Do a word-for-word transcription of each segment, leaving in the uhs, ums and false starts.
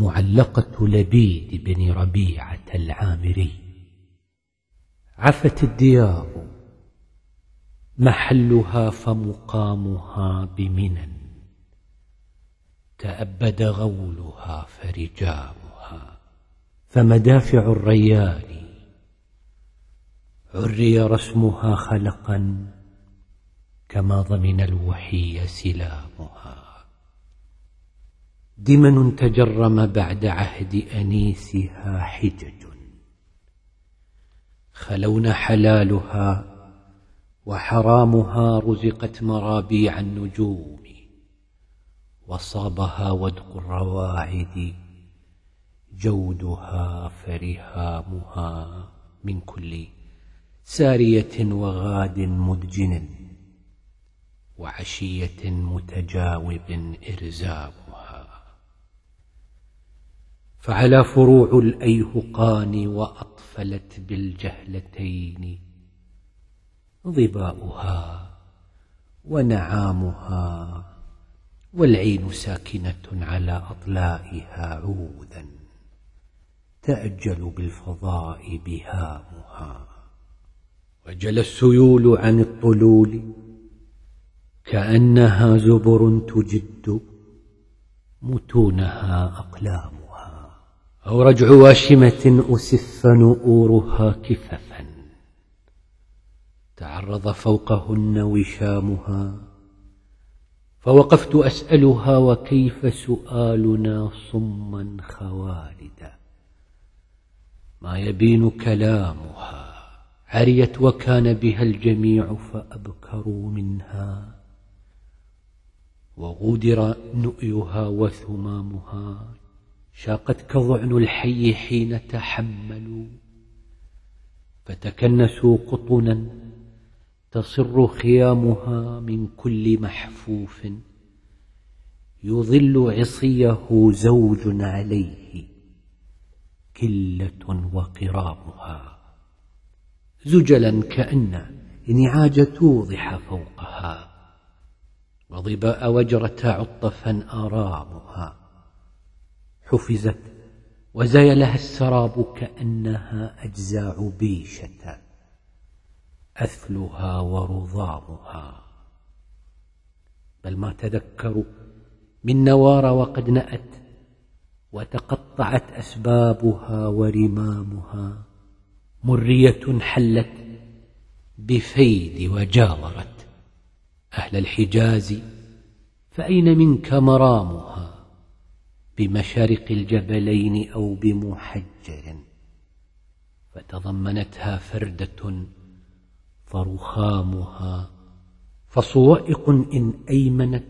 معلقة لبيد بن ربيعة العامري. عفت الديار محلها فمقامها بمنن، تأبد غولها فرجامها، فمدافع الريان عري رسمها خلقا، كما ضمن الوحي سلامها. دمن تجرم بعد عهد أنيسها حجج، خلون حلالها وحرامها، رزقت مرابيع النجوم، وصابها ودق الرواعد جودها، فرهامها من كل سارية وغاد مدجن، وعشية متجاوب إرزامها. فعلى فروع الأيهقان وأطفلت بالجهلتين، ظباؤها ونعامها، والعين ساكنة على أطلائها عودا، تأجل بالفضاء بهامها. وجل السيول عن الطلول، كأنها زبر تجد متونها أقلامها، أو رجع واشمة أسف نؤورها كففا، تعرض فوقهن وشامها. فوقفت أسألها وكيف سؤالنا صما خوالدا، ما يبين كلامها. عريت وكان بها الجميع فأبكروا منها، وغودر نؤيها وثمامها. شاقت كضعن الحي حين تحملوا، فتكنسوا قطنا تصر خيامها من كل محفوف، يظل عصيه زوج عليه كلة وقرامها. زجلا كأن انعاج توضح فوقها، وظباء وجرة عطفا آرامها. حفزت وزاي لها السراب كأنها أجزاع بيشة، أثلها ورضامها. بل ما تذكروا من نوار وقد نأت، وتقطعت أسبابها ورمامها. مرية حلت بفيد وجاورت أهل الحجاز، فأين منك مرامها؟ بمشارق الجبلين أو بمحجر، فتضمنتها فردة فرخامها. فصوائق إن أيمنت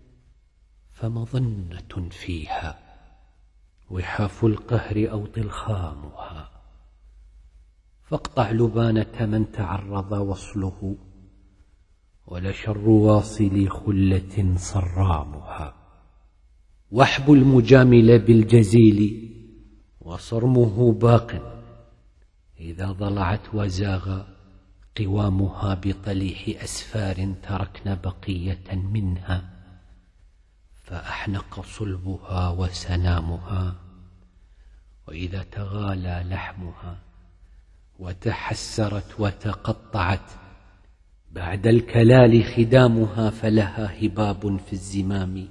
فمظنة فيها، وحاف القهر أو طلخامها. فاقطع لبانة من تعرض وصله، ولشر واصل خلة صرامها. واحب المجامل بالجزيل، وصرمه باق إذا ضلعت وزاغ قوامها. بطليح أسفار تركن بقية منها، فأحنق صلبها وسنامها. وإذا تغالى لحمها وتحسرت وتقطعت بعد الكلال خدامها، فلها هباب في الزمام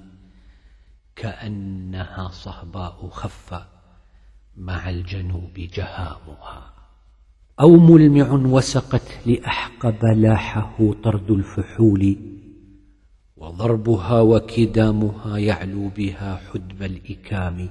كأنها صهباء خف مع الجنوب جهامها. أو ملمع وسقت لأحقب لاحه طرد الفحول، وضربها وكدامها يعلو بها حدب الإكام.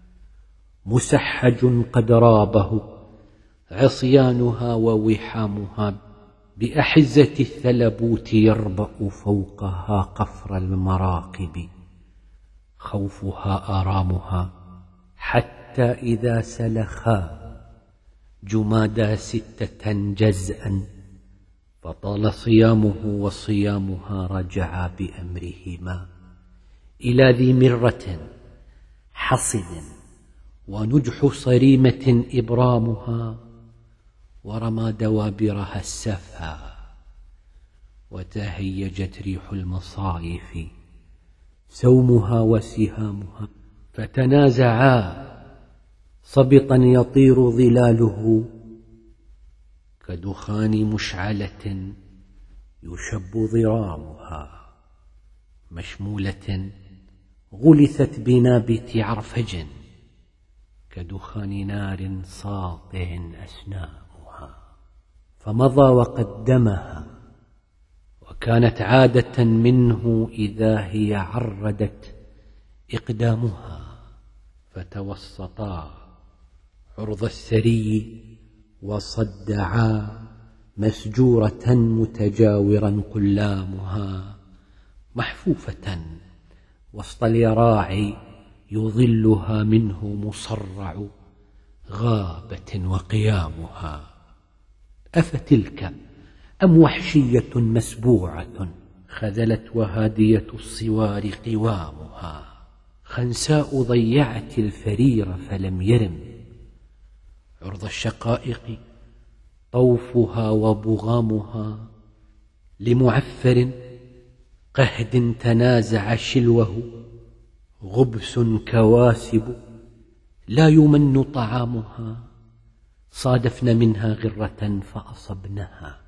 مسحج قد رابه عصيانها ووحامها، بأحزة الثلبوت يربأ فوقها قفر المراقب. خوفها آرامها حتى إذا سلخا جمادا ستة جزءا، فطال صيامه وصيامها رجعا بأمرهما إلى ذي مرة حصد، ونجح صريمة إبرامها. ورمى دوابرها السفا، وتهيجت ريح المصايف سومها وسهامها. فتنازعا صبطا يطير ظلاله كدخان مشعلة يشب ضرامها، مشمولة غلثت بنابت عرفج كدخان نار ساطع أسنامها. فمضى وقدمها، وكانت عادة منه إذا هي عردت إقدامها، فتوسطا عرض السري وصدعا مسجورة متجاورا قلامها، محفوفة وسط اليراع يظلها منه مصرع غابة وقيامها. أفتلك أم وحشية مسبوعة خذلت وهادية الصوار قوامها، خنساء ضيعت الفرير فلم يرم عرض الشقائق طوفها وبغامها، لمعفر قهد تنازع شلوه غبس كواسب لا يمن طعامها، صادفن منها غرة فأصبنها،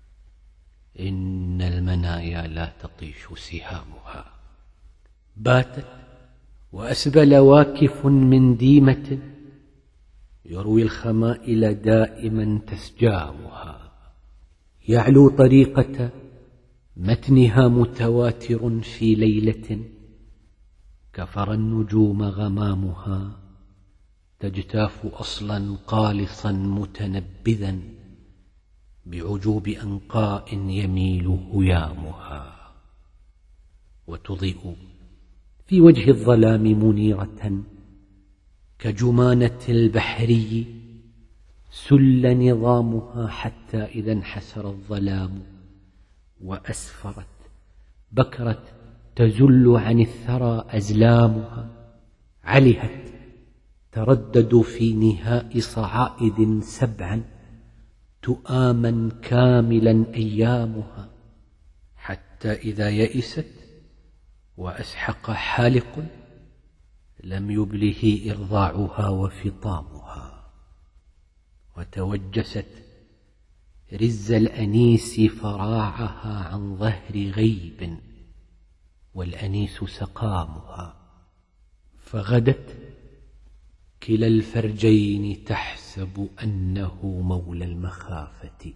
إن المنايا لا تطيش سهامها. باتت وأسبل واكف من ديمة يروي الخمائل دائما تسجامها، يعلو طريقة متنها متواتر في ليلة كفر النجوم غمامها، تجتاف أصلا قالصا متنبذا بعجوب أنقاء يميل هيامها، وتضيء في وجه الظلام منيرة كجمانة البحري سل نظامها، حتى إذا انحسر الظلام وأسفرت بكرت تزل عن الثرى أزلامها، علهت تردد في نهاء صعائد سبعا تؤاما كاملا أيامها، حتى إذا يئست وأسحق حالق لم يبله إرضاعها وفطامها، وتوجست رز الأنيس فراعها عن ظهر غيب والأنيس سقامها، فغدت كلا الفرجين تحسب أنه مولى المخافة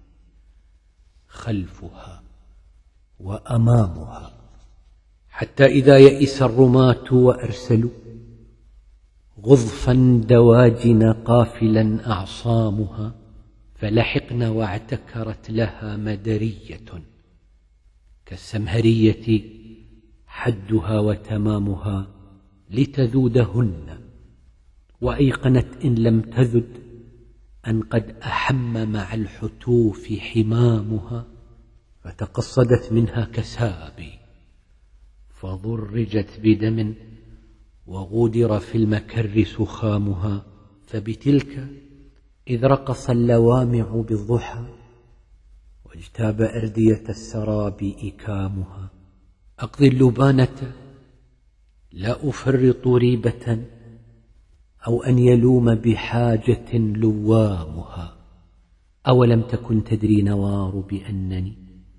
خلفها وأمامها، حتى إذا يئس الرماة وأرسلوا غضفا دواجن قافلا أعصامها، فلحقن واعتكرت لها مدرية كالسمهرية حدها وتمامها لتذودهن، وأيقنت إن لم تذد أن قد أحم مع الحتوف حمامها، فتقصدت منها كسابي فضرجت بدم وغودر في المكر سخامها، فبتلك إذ رقص اللوامع بالضحى واجتاب أردية السراب إكامها، أقضي اللبانة لا أفرط ريبة أو أن يلوم بحاجة لوامها، أولم تكن تدري نوار بأنني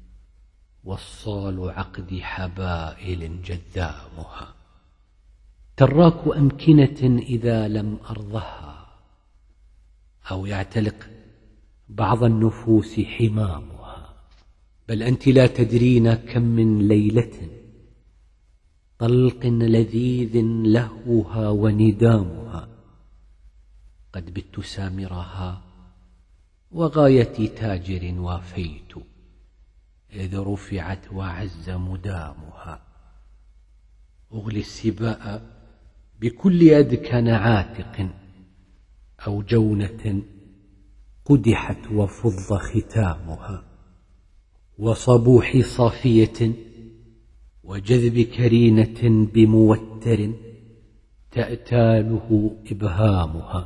وصال عقد حبائل جذامها، تراك أمكنة إذا لم أرضها أو يعتلق بعض النفوس حمامها، بل أنت لا تدرين كم من ليلة طلق لذيذ لهوها وندامها، قد بت سامرها وغايتي تاجر وافيت إذ رفعت وعز مدامها، أغلي السباء بكل أدكن عاتق أو جونة قدحت وفض ختامها، وصبوح صافية وجذب كرينة بموتر تأتاله إبهامها،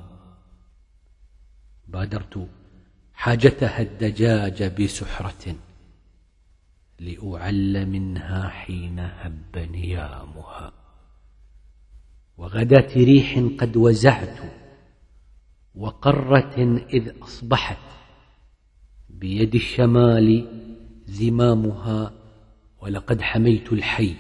بادرت حاجتها الدجاج بسحرة لأعل منها حين هب نيامها، وغداة ريح قد وزعت، وقرة إذ أصبحت بيد الشمال زمامها، ولقد حميت الحي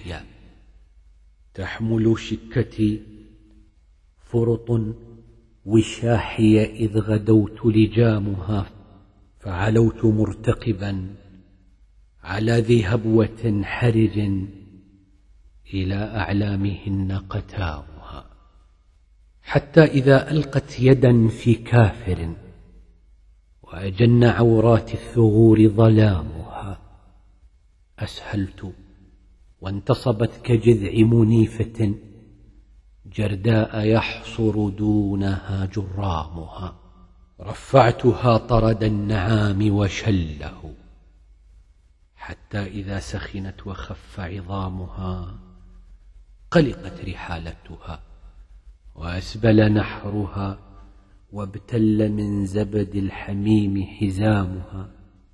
تحمل شكتي فرط وشاحي إذ غدوت لجامها، فعلوت مرتقبا على ذي هبوة حرج إلى أعلامهن قتامها، حتى إذا ألقت يدا في كافر وأجن عورات الثغور ظلامها، أسهلت وانتصبت كجذع منيفة جرداء يحصر دونها جرامها، رفعتها طرد النعام وشله، حتى إذا سخنت وخف عظامها قلقت رحالتها وأسبل نحرها، وابتل من زبد الحميم حزامها،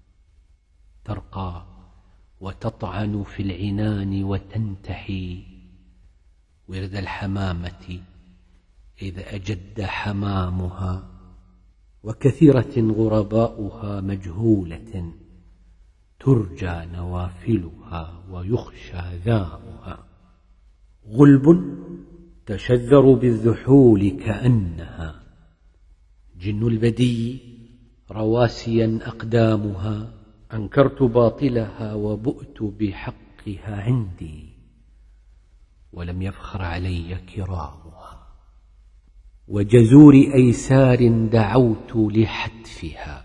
ترقى وتطعن في العنان وتنتحي ورد الحمامة إذا أجد حمامها، وكثيرة غرباؤها مجهولة ترجى نوافلها ويخشى ذامها، غلب تشذر بالذحول كأنها جن البدي رواسيا أقدامها، أنكرت باطلها وبؤت بحقها عندي ولم يفخر علي كرامها، وجزور أيسار دعوت لحتفها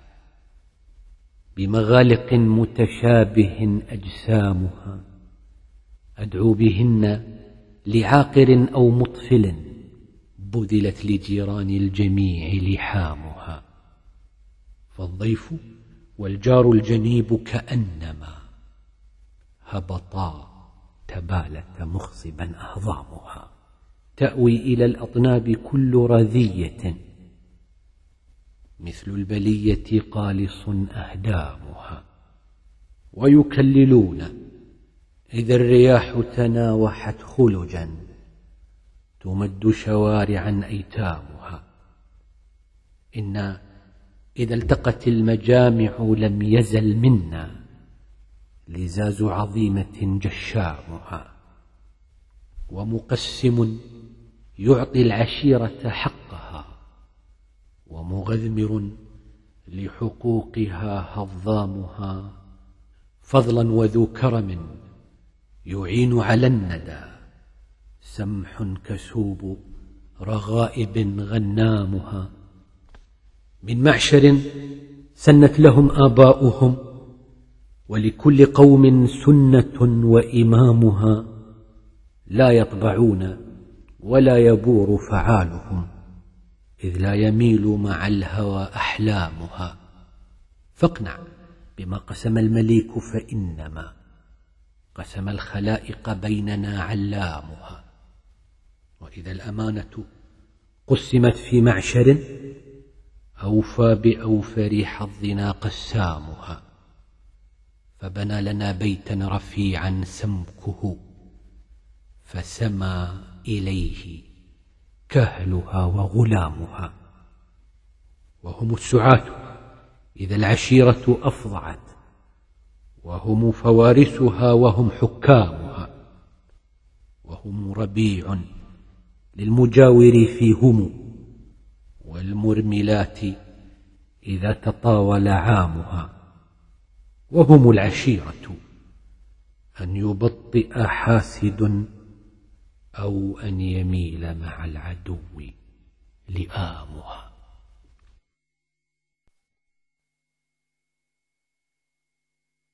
بمغالق متشابه أجسامها، أدعو بهن لعاقر أو مطفل بذلت لجيران الجميع لحامها، فالضيف والجار الجنيب كأنما هبطا تبالة مخصبا أهضامها، تأوي إلى الأطناب كل رذية مثل البلية قالص أهدامها، ويكللون إذا الرياح تناوحت خلجا تمد شوارعا أيتامها، إنا إذا التقت المجامع لم يزل منا لزاز عظيمة جشامها، ومقسم يعطي العشيرة حقها ومغذمر لحقوقها هضامها، فضلا وذو كرم يعين على الندى سمح كسوب رغائب غنامها، من معشر سنت لهم آباؤهم ولكل قوم سنة وإمامها، لا يطبعون ولا يبور فعالهم إذ لا يميل مع الهوى أحلامها، فاقنع بما قسم المليك فإنما قسم الخلائق بيننا علامها، وإذا الأمانة قسمت في معشر أوفى بأوفر حظنا قسامها، فبنى لنا بيتا رفيعا سمكه فسمى إليه كهلها وغلامها، وهم السعاة إذا العشيرة أفضعت، وهم فوارسها وهم حكامها، وهم ربيع للمجاور فيهم، والمرملات إذا تطاول عامها، وهم العشيرة أن يبطئ حاسد أو أن يميل مع العدو لئامها.